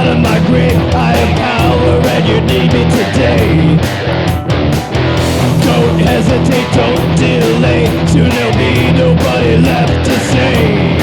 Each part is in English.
out of my grave. I have power and you need me today. Don't hesitate, don't delay. Soon there'll be nobody left to save.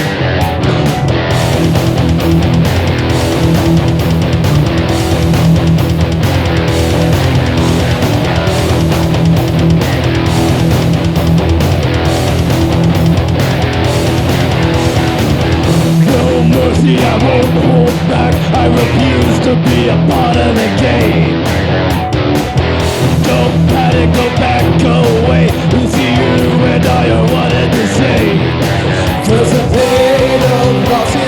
I won't hold back. I refuse to be a part of the game. Don't panic, go back, go away. You see, you and I are one and the same. Feels the pain of loss.